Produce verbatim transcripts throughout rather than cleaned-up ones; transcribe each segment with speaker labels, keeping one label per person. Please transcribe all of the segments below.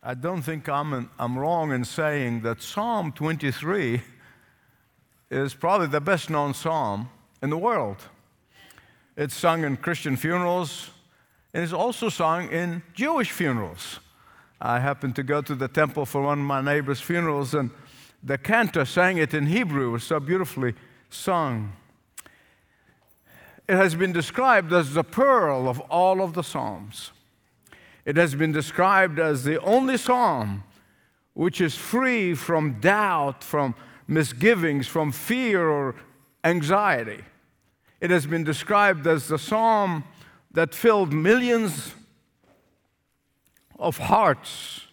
Speaker 1: I don't think I'm, I'm wrong in saying that Psalm twenty-three is probably the best known psalm in the world. It's sung in Christian funerals, and it's also sung in Jewish funerals. I happened to go to the temple for one of my neighbor's funerals, and the cantor sang it in Hebrew. It was so beautifully sung. It has been described as the pearl of all of the psalms. It has been described as the only psalm which is free from doubt, from misgivings, from fear or anxiety. It has been described as the psalm that filled millions of hearts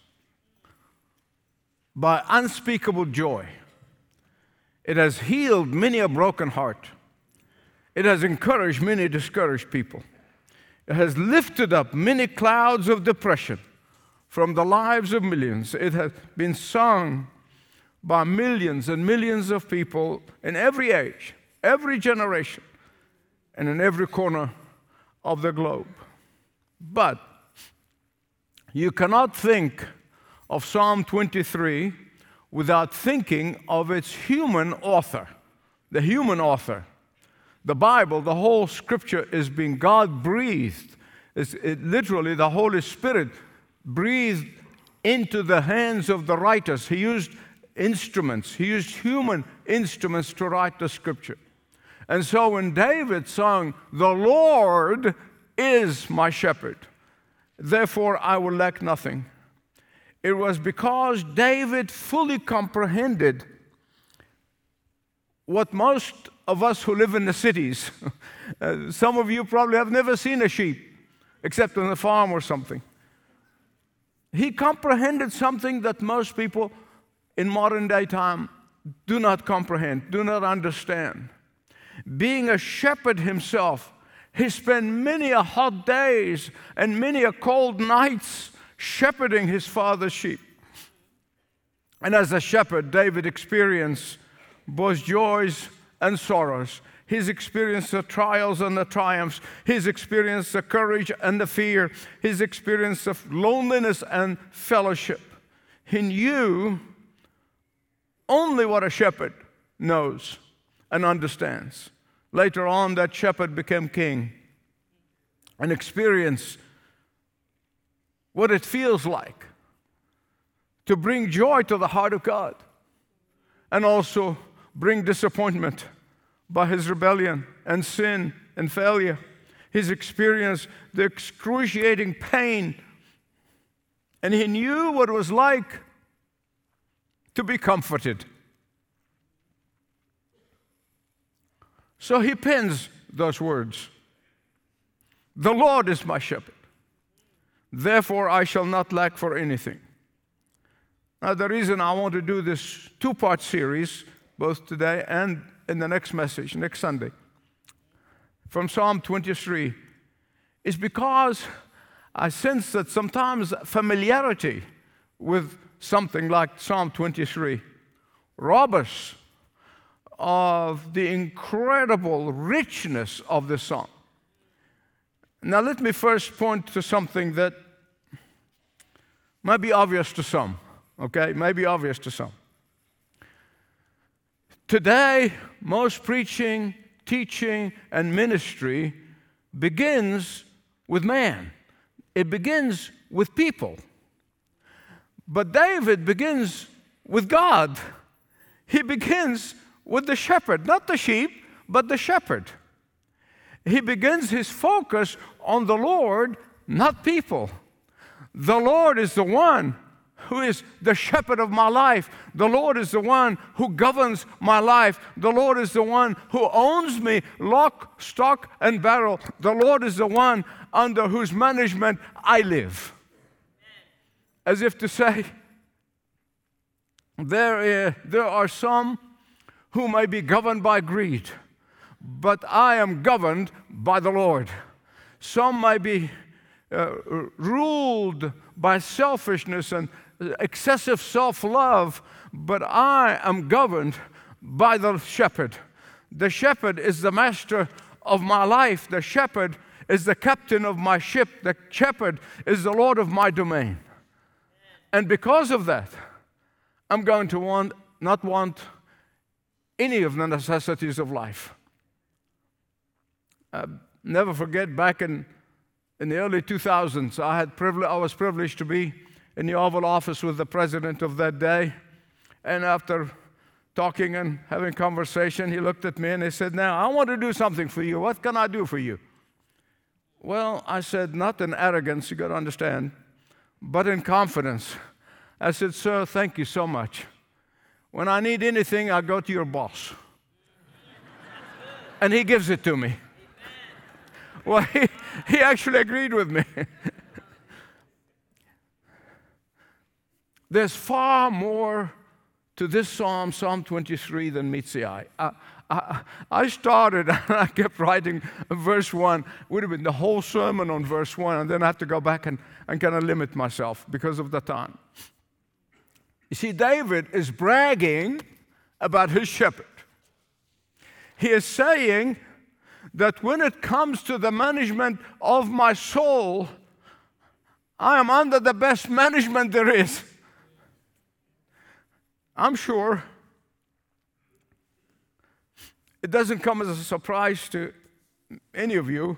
Speaker 1: by unspeakable joy. It has healed many a broken heart. It has encouraged many discouraged people. It has lifted up many clouds of depression from the lives of millions. It has been sung by millions and millions of people in every age, every generation, and in every corner of the globe. But you cannot think of Psalm twenty-three without thinking of its human author, the human author. The Bible, the whole Scripture is being God-breathed. It's it, literally, the Holy Spirit breathed into the hands of the writers. He used instruments. He used human instruments to write the Scripture. And so when David sung, "The Lord is my shepherd, therefore I will lack nothing," it was because David fully comprehended what most of us who live in the cities, uh, some of you probably have never seen a sheep, except on a farm or something. He comprehended something that most people in modern day time do not comprehend, do not understand. Being a shepherd himself, he spent many a hot days and many a cold nights shepherding his father's sheep. And as a shepherd, David experienced both joys and sorrows. He's experienced the trials and the triumphs. He's experienced the courage and the fear. He's experienced the loneliness and fellowship. He knew only what a shepherd knows and understands. Later on, that shepherd became king and experienced what it feels like to bring joy to the heart of God and also bring disappointment by his rebellion and sin and failure. He's experienced the excruciating pain, and he knew what it was like to be comforted. So he pens those words, "The Lord is my shepherd, therefore I shall not lack for anything." Now, the reason I want to do this two-part series, both today and in the next message, next Sunday, from Psalm twenty-three, is because I sense that sometimes familiarity with something like Psalm twenty-three robs us of the incredible richness of this psalm. Now, let me first point to something that might be obvious to some, okay? May be obvious to some. Today, most preaching, teaching, and ministry begins with man. It begins with people. But David begins with God. He begins with the shepherd, not the sheep, but the shepherd. He begins his focus on the Lord, not people. The Lord is the one who is the shepherd of my life. The Lord is the one who governs my life. The Lord is the one who owns me, lock, stock, and barrel. The Lord is the one under whose management I live. As if to say, there, uh, there are some who may be governed by greed, but I am governed by the Lord. Some may be uh, ruled by selfishness and excessive self-love, but I am governed by the shepherd. The shepherd is the master of my life. The shepherd is the captain of my ship. The shepherd is the Lord of my domain. And because of that, I'm going to want, not want any of the necessities of life. I'll never forget back in, in the early two thousands, I, had privile- I was privileged to be in the Oval Office with the president of that day. And after talking and having conversation, he looked at me and he said, "Now, I want to do something for you. What can I do for you?" Well, I said, not in arrogance, you got to understand, but in confidence. I said, "Sir, thank you so much. When I need anything, I go to your boss." And he gives it to me. Well, he, he actually agreed with me. There's far more to this psalm, Psalm twenty-three, than meets the eye. I, I, I started and I kept writing verse one. It would have been the whole sermon on verse one, and then I have to go back and, and kind of limit myself because of the time. You see, David is bragging about his shepherd. He is saying that when it comes to the management of my soul, I am under the best management there is. I'm sure it doesn't come as a surprise to any of you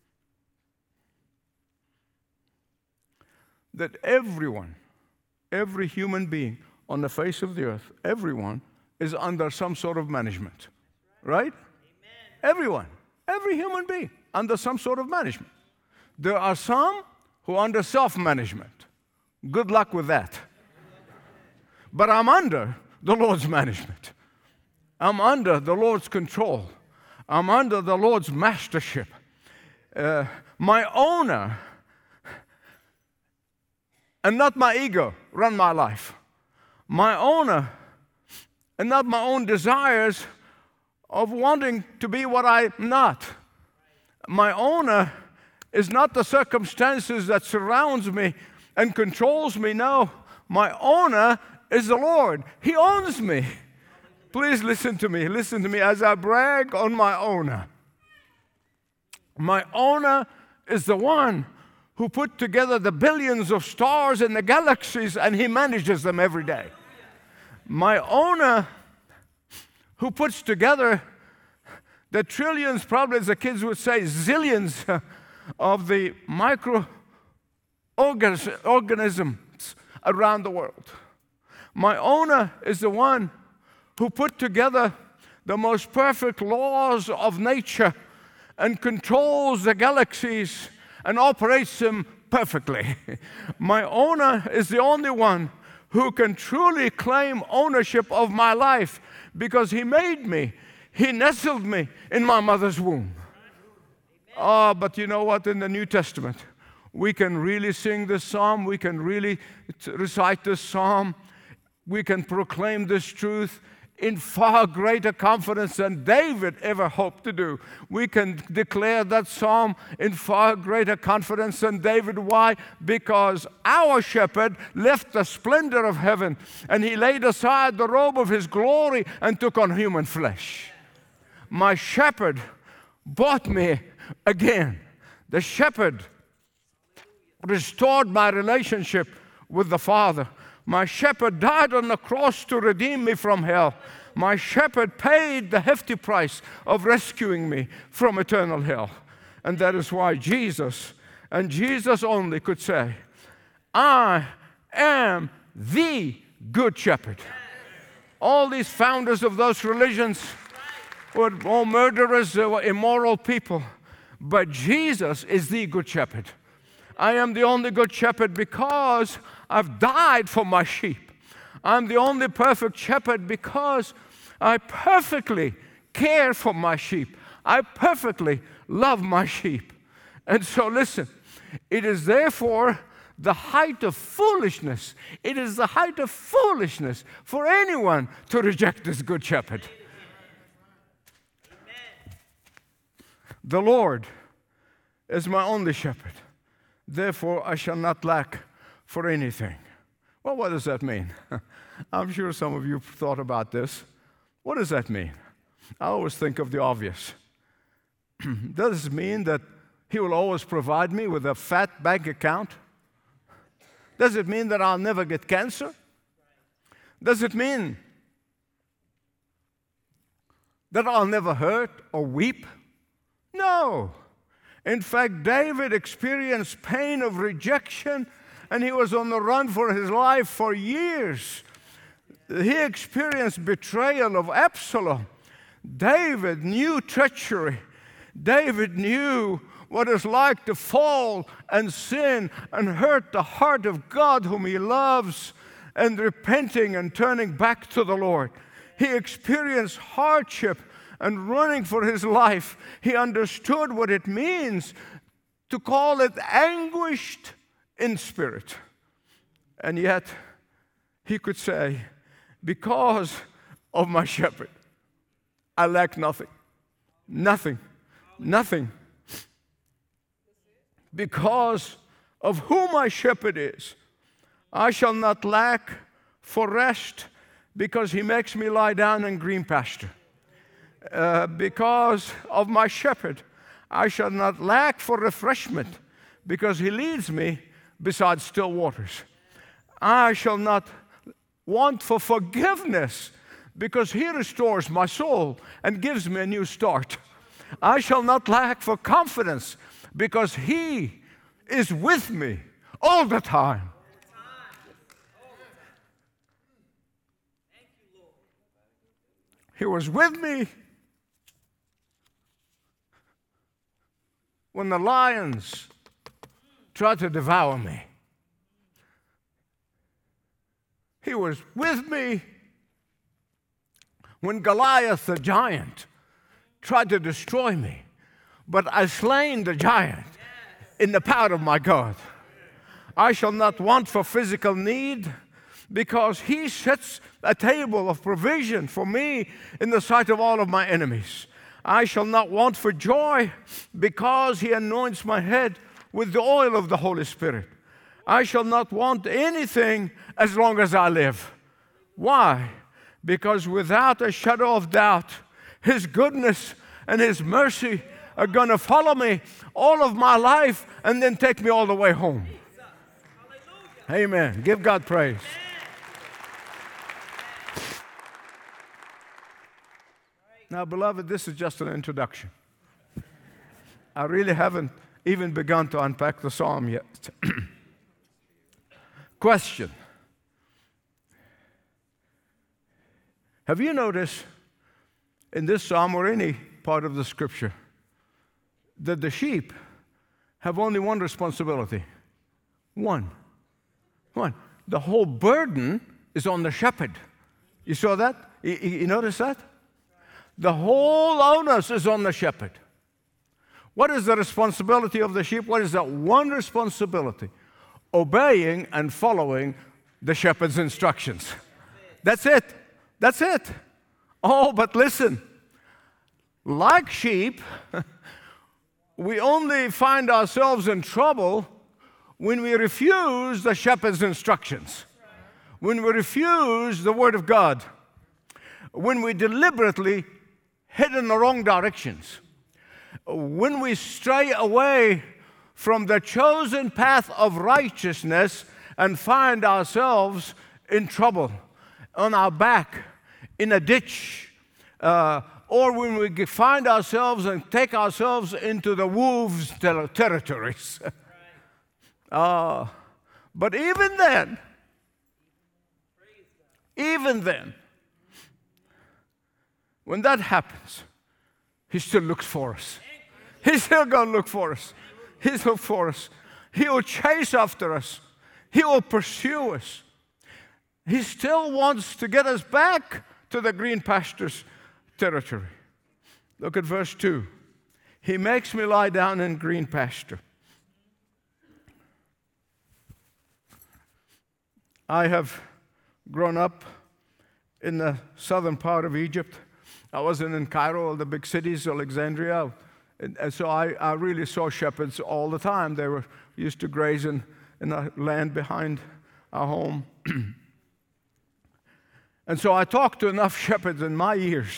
Speaker 1: that everyone, every human being on the face of the earth, everyone is under some sort of management, right? Amen. Everyone, every human being under some sort of management. There are some who are under self-management. Good luck with that. But I'm under the Lord's management. I'm under the Lord's control. I'm under the Lord's mastership. Uh, my owner, and not my ego, run my life. My owner, and not my own desires of wanting to be what I'm not. My owner is not the circumstances that surrounds me and controls me. No, my owner is the Lord. He owns me. Please listen to me. Listen to me as I brag on my owner. My owner is the one who put together the billions of stars in the galaxies, and he manages them every day. My owner who puts together the trillions, probably as the kids would say, zillions of the microorganisms around the world. My owner is the one who put together the most perfect laws of nature and controls the galaxies and operates them perfectly. My owner is the only one who can truly claim ownership of my life because he made me. He nestled me in my mother's womb. Oh, but you know what? In the New Testament, we can really sing this psalm. We can really recite this psalm. We can proclaim this truth in far greater confidence than David ever hoped to do. We can declare that psalm in far greater confidence than David. Why? Because our shepherd left the splendor of heaven and he laid aside the robe of his glory and took on human flesh. My shepherd bought me again. The shepherd restored my relationship with the Father. My shepherd died on the cross to redeem me from hell. My shepherd paid the hefty price of rescuing me from eternal hell. And that is why Jesus, and Jesus only, could say, I am the good shepherd. All these founders of those religions were all murderers, they were immoral people. But Jesus is the good shepherd. I am the only good shepherd because I've died for my sheep. I'm the only perfect shepherd because I perfectly care for my sheep. I perfectly love my sheep. And so listen, it is therefore the height of foolishness. It is the height of foolishness for anyone to reject this good shepherd. The Lord is my only shepherd. Therefore, I shall not lack for anything. Well, what does that mean? I'm sure some of you have thought about this. What does that mean? I always think of the obvious. Does it mean that He will always provide me with a fat bank account? Does it mean that I'll never get cancer? Does it mean that I'll never hurt or weep? No. In fact, David experienced pain of rejection, and he was on the run for his life for years. He experienced betrayal of Absalom. David knew treachery. David knew what it's like to fall and sin and hurt the heart of God whom he loves, and repenting and turning back to the Lord. He experienced hardship and running for his life. He understood what it means to call it anguished in spirit. And yet, he could say, because of my shepherd, I lack nothing. Nothing. Nothing. Because of who my shepherd is, I shall not lack for rest, because he makes me lie down in green pasture. Uh, because of my shepherd, I shall not lack for refreshment, because he leads me beside still waters. I shall not want for forgiveness, because he restores my soul and gives me a new start. I shall not lack for confidence, because he is with me all the time. He was with me when the lions tried to devour me. He was with me when Goliath the giant tried to destroy me. But I slain the giant in the power of my God. I shall not want for physical need, because he sets a table of provision for me in the sight of all of my enemies. I shall not want for joy, because he anoints my head with the oil of the Holy Spirit. I shall not want anything as long as I live. Why? Because without a shadow of doubt, his goodness and his mercy are going to follow me all of my life and then take me all the way home. Amen. Give God praise. Now, beloved, this is just an introduction. I really haven't even begun to unpack the psalm yet. Question. Have you noticed in this psalm or any part of the scripture that the sheep have only one responsibility? One. One. The whole burden is on the shepherd. You saw that? You, you notice that? The whole onus is on the shepherd. What is the responsibility of the sheep? What is that one responsibility? Obeying and following the shepherd's instructions. That's it. That's it. Oh, but listen. Like sheep, we only find ourselves in trouble when we refuse the shepherd's instructions, when we refuse the word of God, when we deliberately head in the wrong directions, when we stray away from the chosen path of righteousness and find ourselves in trouble, on our back, in a ditch, uh, or when we find ourselves and take ourselves into the wolves' ter- territories. uh, but even then, even then, when that happens, he still looks for us. He's still going to look for us. He's look for us. He will chase after us. He will pursue us. He still wants to get us back to the green pastures territory. Look at verse two. He makes me lie down in green pasture. I have grown up in the southern part of Egypt. I wasn't in Cairo or the big cities, Alexandria. And, and so I, I really saw shepherds all the time. They were used to graze in, in the land behind our home. And so I talked to enough shepherds in my years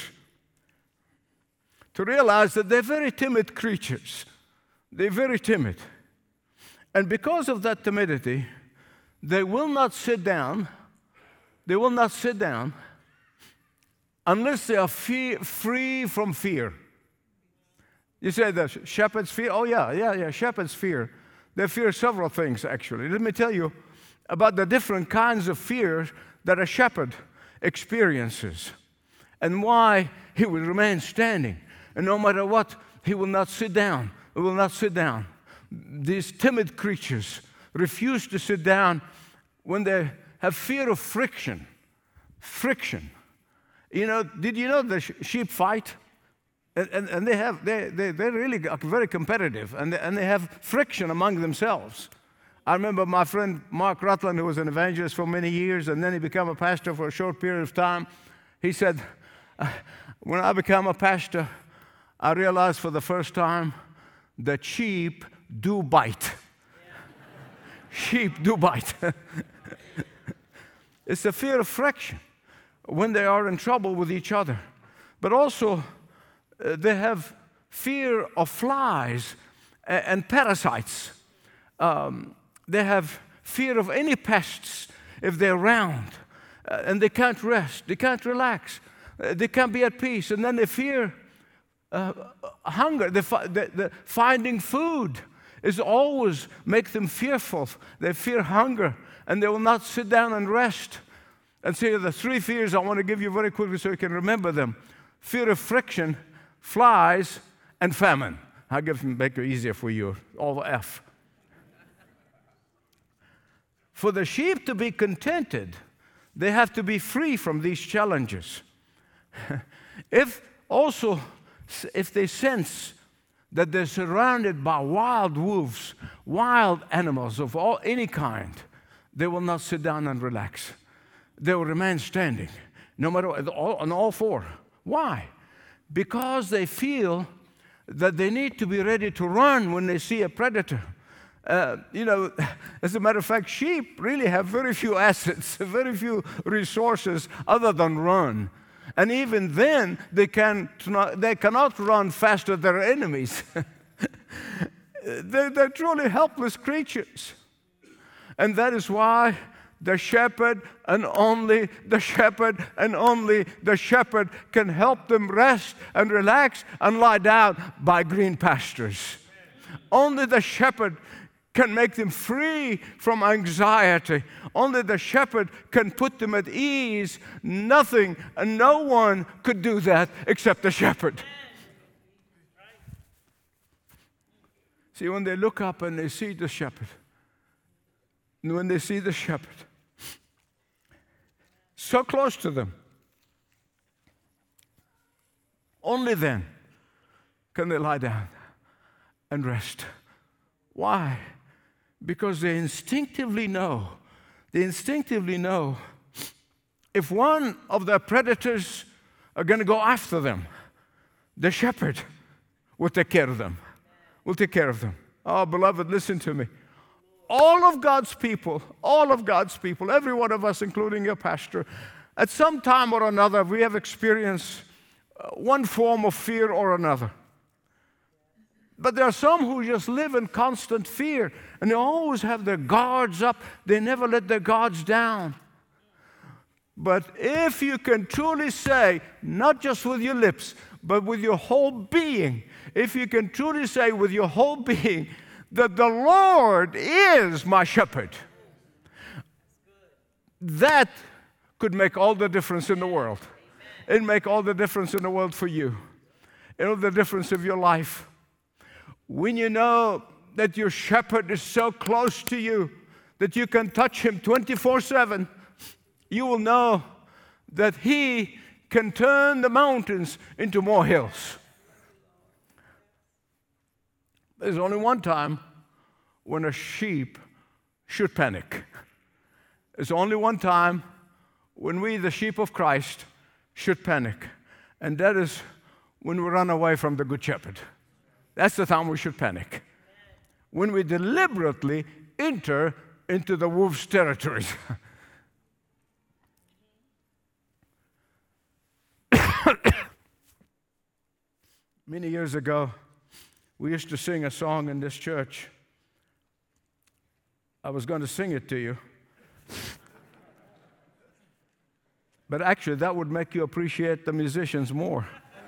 Speaker 1: to realize that they're very timid creatures. They're very timid. And because of that timidity, they will not sit down, they will not sit down unless they are fe- free from fear. You say the shepherds fear? Oh, yeah, yeah, yeah, shepherds fear. They fear several things, actually. Let me tell you about the different kinds of fear that a shepherd experiences and why he will remain standing. And no matter what, he will not sit down. He will not sit down. These timid creatures refuse to sit down when they have fear of friction. Friction. You know, did you know the sh- sheep fight? And, and, and they have, they, they, they're really very competitive, and they, and they have friction among themselves. I remember my friend Mark Rutland, who was an evangelist for many years, and then he became a pastor for a short period of time. He said, when I became a pastor, I realized for the first time that sheep do bite. Sheep do bite. It's the fear of friction when they are in trouble with each other. But also, uh, they have fear of flies and, and parasites. Um, they have fear of any pests if they're around. Uh, and they can't rest. They can't relax. Uh, they can't be at peace. And then they fear uh, hunger. They fi- the, the finding food is always make them fearful. They fear hunger, and they will not sit down and rest. And see, the three fears I want to give you very quickly so you can remember them. Fear of friction, flies, and famine. I'll give them, make it easier for you, all F. For the sheep to be contented, they have to be free from these challenges. If also, if they sense that they're surrounded by wild wolves, wild animals of all any kind, they will not sit down and relax. They will remain standing, no matter what, on all four. Why? Because they feel that they need to be ready to run when they see a predator. Uh, you know, as a matter of fact, sheep really have very few assets, very few resources other than run. And even then, they, can, they cannot run faster than their enemies. they're, they're truly helpless creatures. And that is why the shepherd and only the shepherd and only the shepherd can help them rest and relax and lie down by green pastures. Only the shepherd can make them free from anxiety. Only the shepherd can put them at ease. Nothing and no one could do that except the shepherd. See, when they look up and they see the shepherd, and when they see the shepherd so close to them, only then can they lie down and rest. Why? Because they instinctively know, they instinctively know if one of the predators are going to go after them, the shepherd will take care of them, will take care of them. Oh, beloved, listen to me. All of God's people, all of God's people, every one of us, including your pastor, at some time or another, we have experienced one form of fear or another. But there are some who just live in constant fear, and they always have their guards up. They never let their guards down. But if you can truly say, not just with your lips, but with your whole being, if you can truly say with your whole being that the Lord is my shepherd, that could make all the difference in the world. It'd make all the difference in the world for you. It'll the difference of your life. When you know that your shepherd is so close to you that you can touch him twenty-four seven, you will know that he can turn the mountains into more hills. There's only one time when a sheep should panic. There's only one time when we, the sheep of Christ, should panic, and that is when we run away from the Good Shepherd. That's the time we should panic. When we deliberately enter into the wolf's territories. Many years ago, we used to sing a song in this church. I was going to sing it to you. But actually, that would make you appreciate the musicians more.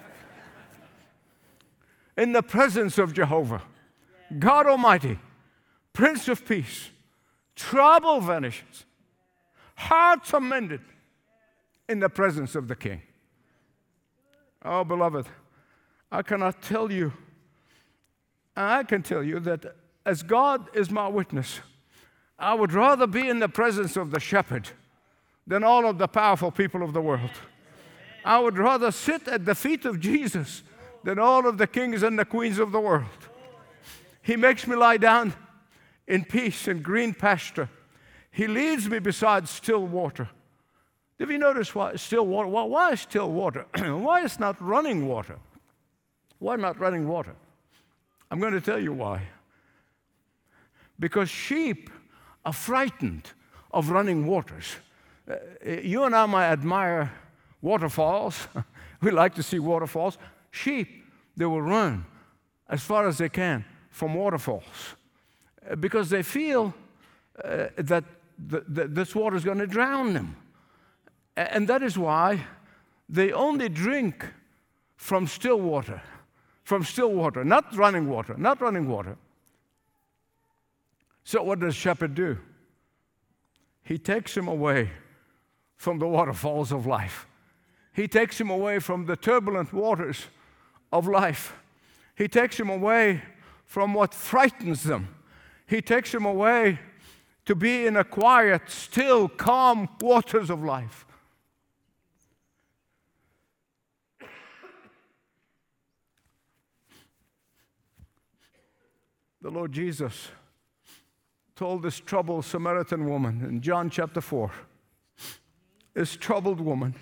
Speaker 1: In the presence of Jehovah, God Almighty, Prince of Peace, trouble vanishes, hearts are mended in the presence of the King. Oh, beloved, I cannot tell you, and I can tell you that as God is my witness, I would rather be in the presence of the shepherd than all of the powerful people of the world. I would rather sit at the feet of Jesus than all of the kings and the queens of the world. He makes me lie down in peace and green pasture. He leads me beside still water. Have you noticed why still water? Well, why still water? Why is not running water? Why not running water? I'm going to tell you why. Because sheep are frightened of running waters. Uh, you and I might admire waterfalls. We like to see waterfalls. Sheep, they will run as far as they can from waterfalls uh, because they feel uh, that the, the, this water is going to drown them. And that is why they only drink from still water, from still water, not running water, not running water. So what does the shepherd do? He takes him away from the waterfalls of life. He takes him away from the turbulent waters of life. He takes him away from what frightens them. He takes him away to be in a quiet, still, calm waters of life. The Lord Jesus told this troubled Samaritan woman in John chapter four, this troubled woman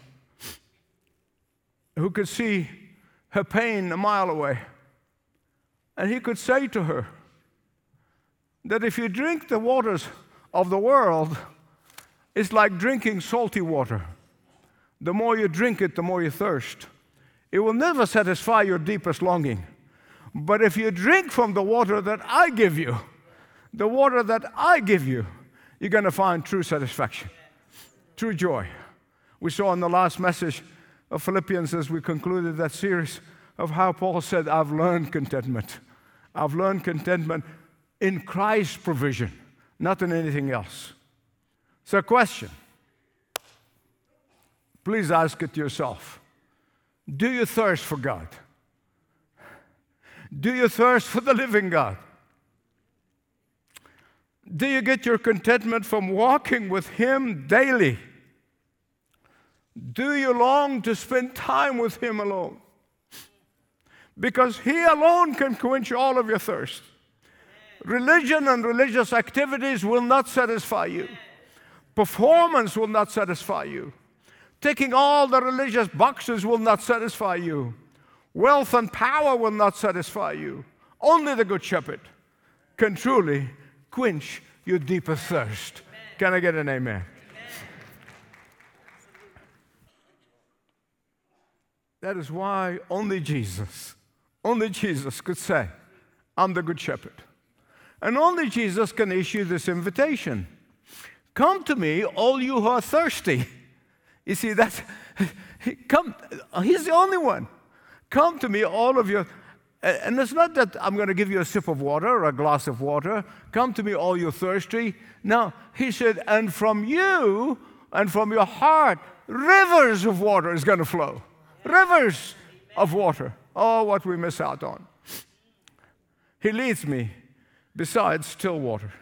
Speaker 1: who could see her pain a mile away. And he could say to her that if you drink the waters of the world, it's like drinking salty water. The more you drink it, the more you thirst. It will never satisfy your deepest longing. But if you drink from the water that I give you, the water that I give you, you're going to find true satisfaction, true joy. We saw in the last message of Philippians as we concluded that series of how Paul said, I've learned contentment. I've learned contentment in Christ's provision, not in anything else. So question, please ask it yourself. Do you thirst for God? Do you thirst for the living God? Do you get your contentment from walking with Him daily? Do you long to spend time with Him alone? Because He alone can quench all of your thirst. Religion and religious activities will not satisfy you. Performance will not satisfy you. Ticking all the religious boxes will not satisfy you. Wealth and power will not satisfy you. Only the Good Shepherd can truly quench your deepest thirst. Can I get an amen? That is why only Jesus, only Jesus could say, I'm the Good Shepherd. And only Jesus can issue this invitation. Come to me, all you who are thirsty. You see, that's, come, He's the only one. Come to me, all of you. And it's not that I'm going to give you a sip of water or a glass of water. Come to me, all you thirsty. No, He said, and from you and from your heart, rivers of water is going to flow. Rivers of water. Oh, what we miss out on. He leads me beside still water.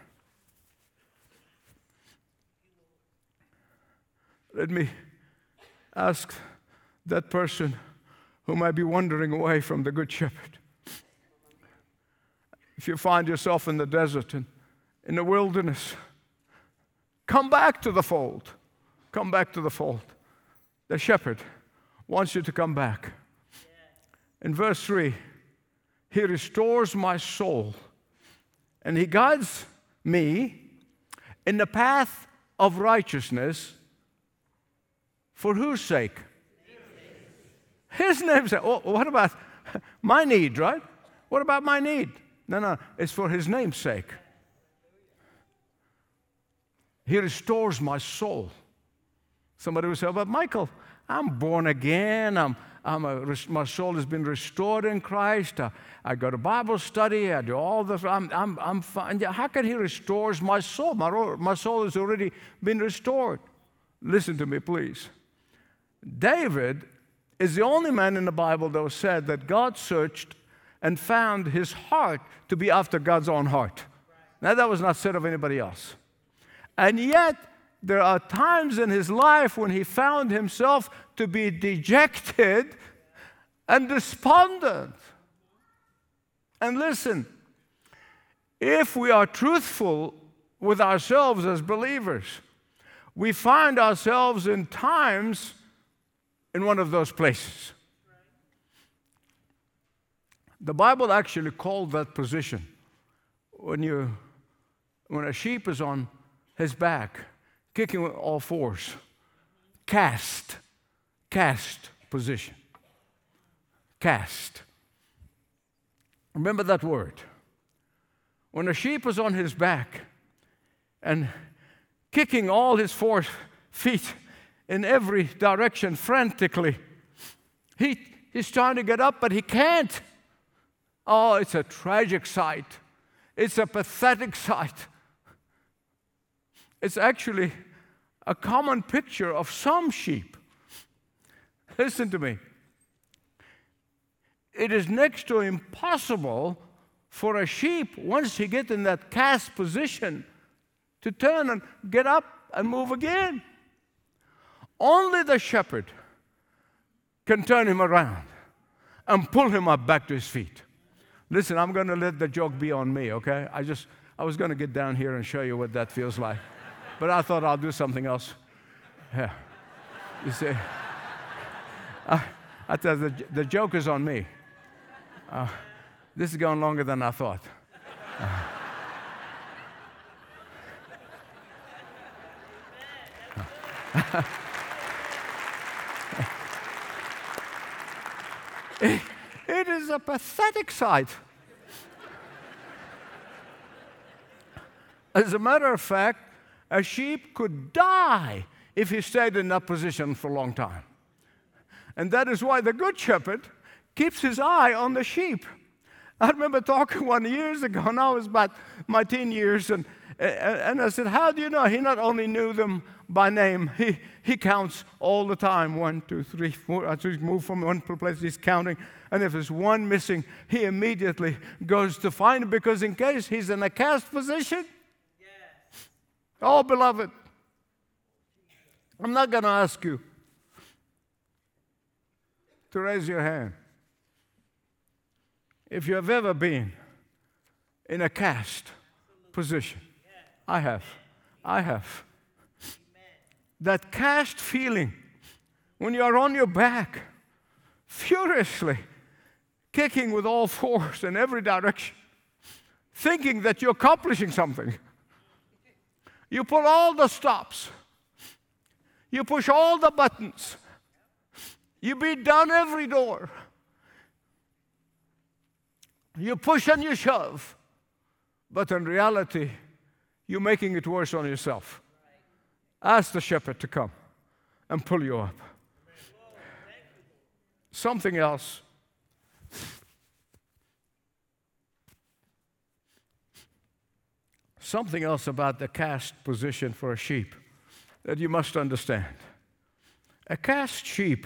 Speaker 1: Let me ask that person who might be wandering away from the Good Shepherd. If you find yourself in the desert and in the wilderness, come back to the fold. Come back to the fold. The shepherd wants you to come back. In verse three, He restores my soul, and He guides me in the path of righteousness. For whose sake? His name's sake. Oh, what about my need, right? What about my need? No, no, it's for His name's sake. He restores my soul. Somebody will say, but Michael, I'm born again. I'm, I'm a, my soul has been restored in Christ. I, I go to Bible study. I do all this. I'm, I'm, I'm fine. How can he restore my soul? My, my soul has already been restored. Listen to me, please. David is the only man in the Bible that was said that God searched and found his heart to be after God's own heart. Now, that was not said of anybody else. And yet, there are times in his life when he found himself to be dejected and despondent. And listen, if we are truthful with ourselves as believers, we find ourselves in times in one of those places. The Bible actually called that position when you, when a sheep is on his back, kicking with all fours, cast, cast position, cast. Remember that word. When a sheep is on his back and kicking all his four feet in every direction frantically, he, he's trying to get up, but he can't. Oh, it's a tragic sight. It's a pathetic sight. It's actually a common picture of some sheep. Listen to me. It is next to impossible for a sheep, once he gets in that cast position, to turn and get up and move again. Only the shepherd can turn him around and pull him up back to his feet. Listen, I'm going to let the joke be on me, okay? I just, I was going to get down here and show you what that feels like. But I thought I'll do something else. Yeah. You see, I, I thought the, the joke is on me. Uh, this is going longer than I thought. Uh, it, it is a pathetic sight. As a matter of fact, a sheep could die if he stayed in that position for a long time. And that is why the good shepherd keeps his eye on the sheep. I remember talking one years ago, and I was about my teen years, and, and I said, how do you know? He not only knew them by name, he, he counts all the time. One, two, three, four. As we move from one place, he's counting. And if there's one missing, he immediately goes to find it, because in case he's in a cast position. Yes. Oh, beloved, I'm not going to ask you to raise your hand if you have ever been in a cast position. I have. I have. That cast feeling when you are on your back, furiously kicking with all fours in every direction, thinking that you're accomplishing something. You pull all the stops. You push all the buttons. You beat down every door. You push and you shove. But in reality, you're making it worse on yourself. Ask the shepherd to come and pull you up. Something else. Something else about the cast position for a sheep that you must understand. A cast sheep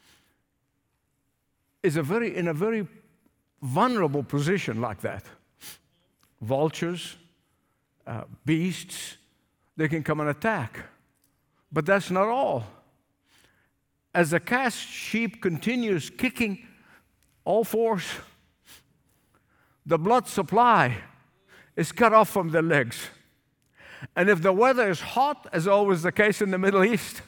Speaker 1: is a very in a very vulnerable position like that. Vultures, uh, beasts, they can come and attack. But that's not all. As the cast sheep continues kicking all fours, the blood supply is cut off from their legs. And if the weather is hot, as always the case in the Middle East,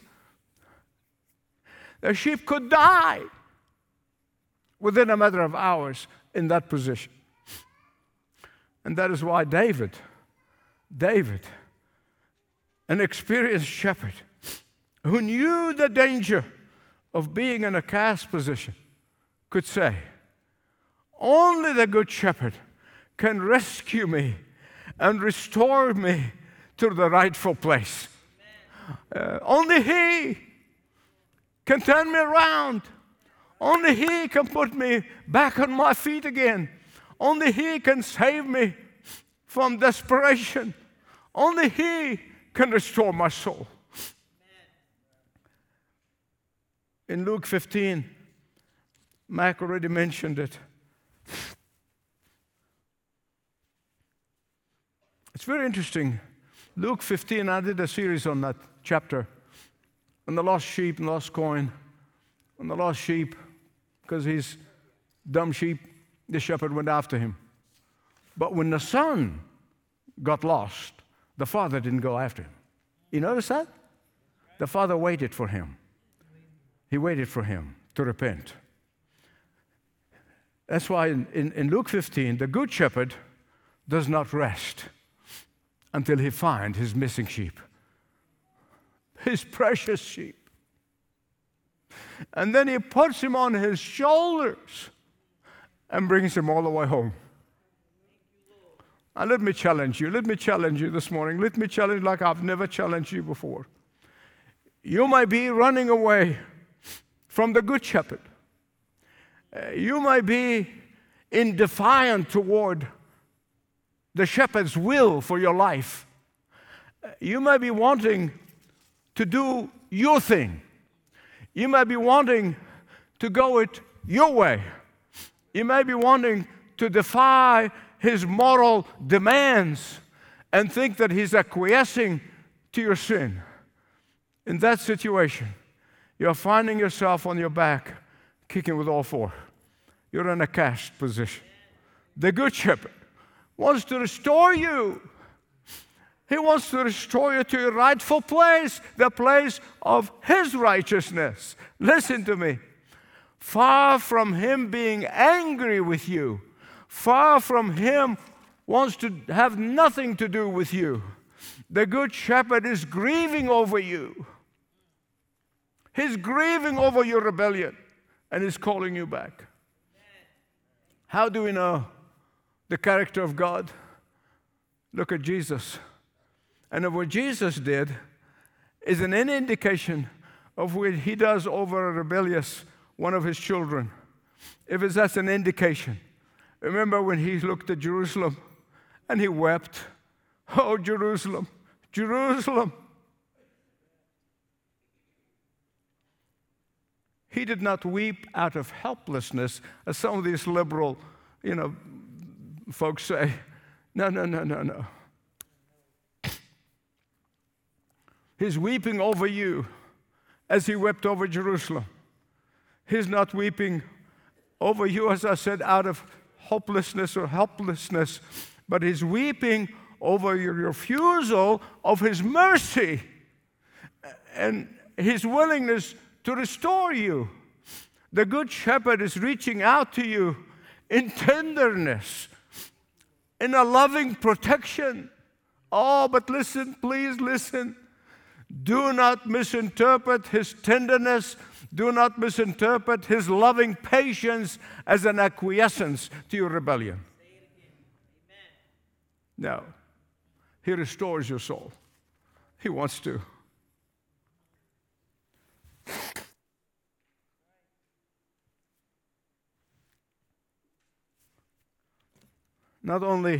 Speaker 1: the sheep could die within a matter of hours in that position. And that is why David, David, an experienced shepherd who knew the danger of being in a cast position, could say, only the good shepherd can rescue me and restore me to the rightful place. Uh, only he can turn me around. Only He can put me back on my feet again. Only He can save me from desperation. Only He can restore my soul. In Luke fifteen, Mac already mentioned it. It's very interesting. Luke fifteen, I did a series on that chapter, on the lost sheep and lost coin. On the lost sheep, because he's dumb sheep, the shepherd went after him. But when the son got lost, the father didn't go after him. You notice that? The father waited for him. He waited for him to repent. That's why in, in, in Luke fifteen, the good shepherd does not rest until he finds his missing sheep, his precious sheep. And then he puts him on his shoulders and brings him all the way home. Now let me challenge you. Let me challenge you this morning. Let me challenge you like I've never challenged you before. You might be running away from the good shepherd. Uh, you might be in defiance toward the shepherd's will for your life. Uh, you might be wanting to do your thing. You might be wanting to go it your way. You may be wanting to defy his moral demands and think that he's acquiescing to your sin. In that situation, you're finding yourself on your back, kicking with all four. You're in a cast position. The good shepherd wants to restore you. He wants to restore you to your rightful place, the place of His righteousness. Listen to me. Far from Him being angry with you, far from Him wants to have nothing to do with you, the good shepherd is grieving over you. He's grieving over your rebellion, and He's calling you back. How do we know the character of God? Look at Jesus. And what Jesus did is an indication of what He does over a rebellious one of His children. If it's that's an indication. Remember when He looked at Jerusalem and He wept, "Oh, Jerusalem, Jerusalem." He did not weep out of helplessness, as some of these liberal, you know, folks say. No, no, no, no, no. He's weeping over you as He wept over Jerusalem. He's not weeping over you, as I said, out of hopelessness or helplessness, but He's weeping over your refusal of His mercy and His willingness to restore you. The Good Shepherd is reaching out to you in tenderness, in a loving protection. Oh, but listen, please listen. Do not misinterpret His tenderness. Do not misinterpret His loving patience as an acquiescence to your rebellion. No. He restores your soul. He wants to. Not only,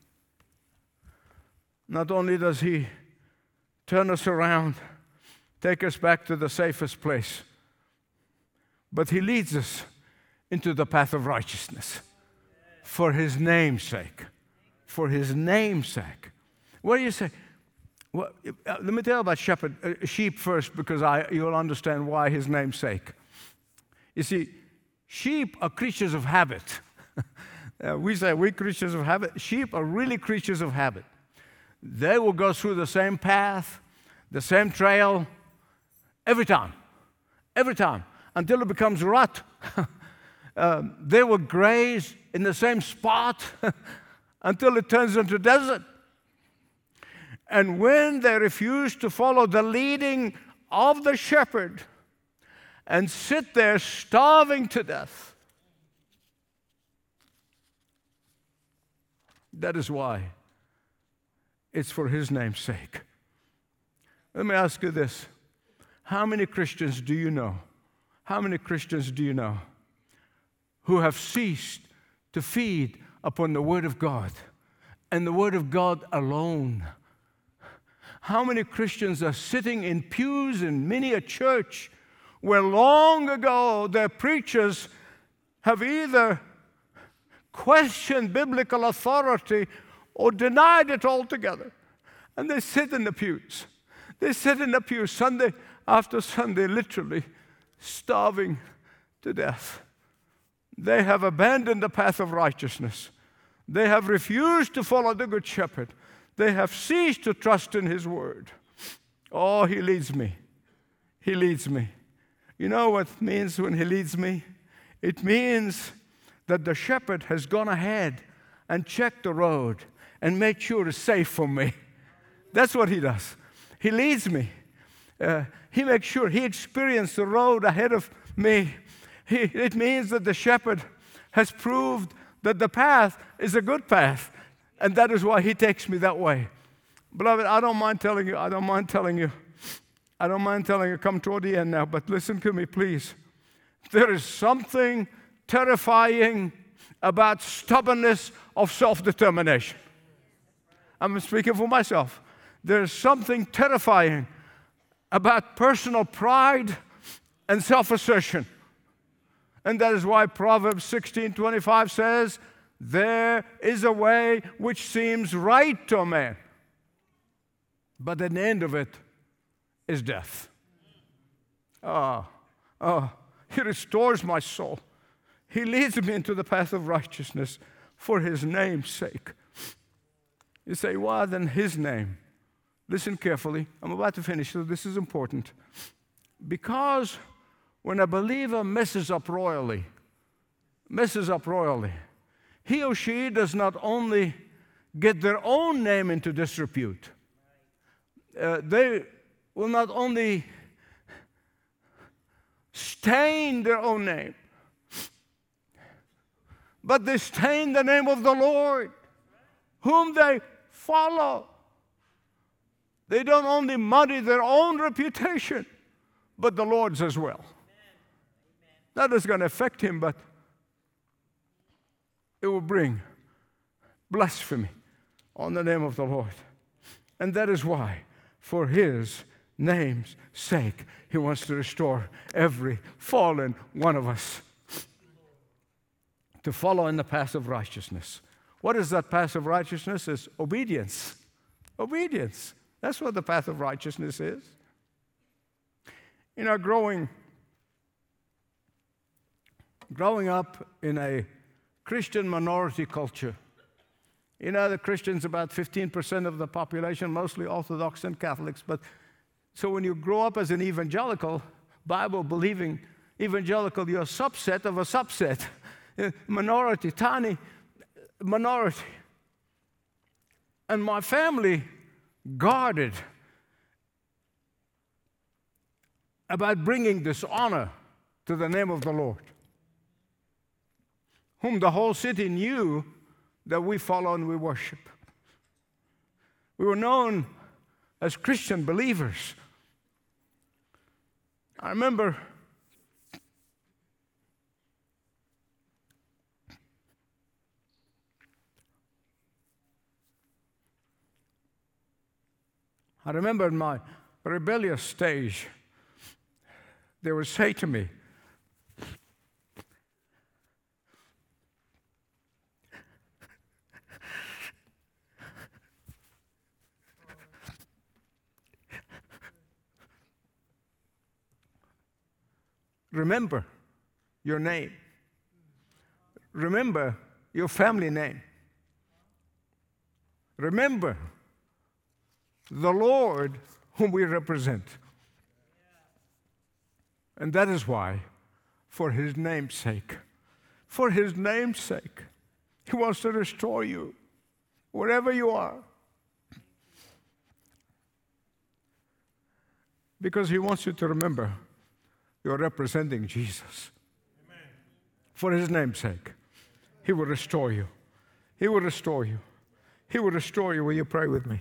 Speaker 1: not only does He turn us around, take us back to the safest place, but He leads us into the path of righteousness for His name's sake. For His name's sake. What do you say? Well, uh, let me tell you about shepherd, uh, sheep first, because I, you'll understand why His name's sake. You see, sheep are creatures of habit. uh, we say we're creatures of habit. Sheep are really creatures of habit. They will go through the same path, the same trail, every time, every time, until it becomes rut. uh, they will graze in the same spot until it turns into desert. And when they refuse to follow the leading of the shepherd and sit there starving to death, that is why it's for His name's sake. Let me ask you this. How many Christians do you know How many Christians do you know who have ceased to feed upon the Word of God and the Word of God alone? How many Christians are sitting in pews in many a church where long ago their preachers have either questioned biblical authority or denied it altogether? And they sit in the pews. They sit in the pews Sunday after Sunday, literally starving to death. They have abandoned the path of righteousness. They have refused to follow the Good Shepherd. They have ceased to trust in His Word. Oh, He leads me. He leads me. You know what it means when He leads me? It means that the shepherd has gone ahead and checked the road and made sure it's safe for me. That's what He does. He leads me. Uh, he makes sure He experienced the road ahead of me. He, it means that the shepherd has proved that the path is a good path, and that is why He takes me that way. Beloved, I don't mind telling you, I don't mind telling you, I don't mind telling you, come toward the end now, but listen to me, please. There is something terrifying about stubbornness of self-determination. I'm speaking for myself. There's something terrifying about personal pride and self-assertion. And that is why Proverbs sixteen twenty-five says, there is a way which seems right to a man, but at the end of it is death. Ah, oh, oh, He restores my soul. He leads me into the path of righteousness for His name's sake. You say, why then His name? Listen carefully. I'm about to finish, so this is important. Because when a believer messes up royally, messes up royally, he or she does not only get their own name into disrepute, uh, they will not only stain their own name, but they stain the name of the Lord, whom they follow. They don't only muddy their own reputation, but the Lord's as well. That is going to affect him, but it will bring blasphemy on the name of the Lord. And that is why, for His name's sake, He wants to restore every fallen one of us to follow in the path of righteousness. What is that path of righteousness? It's obedience. Obedience. That's what the path of righteousness is. You know, growing, growing up in a Christian minority culture, you know, the Christians, about fifteen percent of the population, mostly Orthodox and Catholics. But so when you grow up as an evangelical, Bible-believing evangelical, you're a subset of a subset. Minority, tiny minority. And my family guarded about bringing dishonor to the name of the Lord, whom the whole city knew that we follow and we worship. We were known as Christian believers. I remember I remember in my rebellious stage, they would say to me, remember your name. Remember your family name. Remember the Lord whom we represent. And that is why, for His name's sake, for His name's sake, He wants to restore you wherever you are. Because He wants you to remember you're representing Jesus. Amen. For His name's sake, He will restore you. He will restore you. He will restore you. Will you pray with me?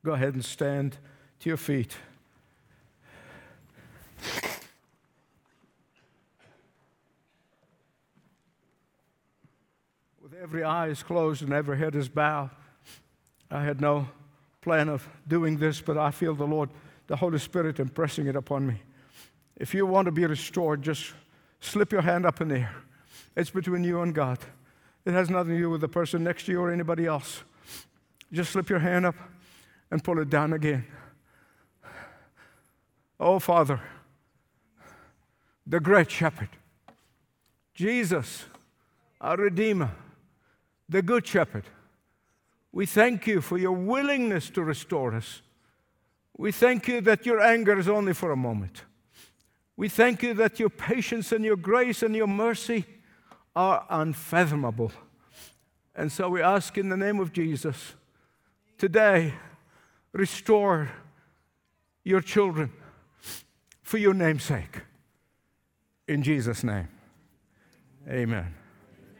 Speaker 1: Go ahead and stand to your feet. With every eye is closed and every head is bowed, I had no plan of doing this, but I feel the Lord, the Holy Spirit impressing it upon me. If you want to be restored, just slip your hand up in the air. It's between you and God. It has nothing to do with the person next to you or anybody else. Just slip your hand up and pull it down again. Oh, Father, the great shepherd, Jesus, our Redeemer, the good shepherd, we thank you for your willingness to restore us. We thank you that your anger is only for a moment. We thank you that your patience and your grace and your mercy are unfathomable. And so we ask in the name of Jesus, today, restore your children for your name's sake. In Jesus' name, amen.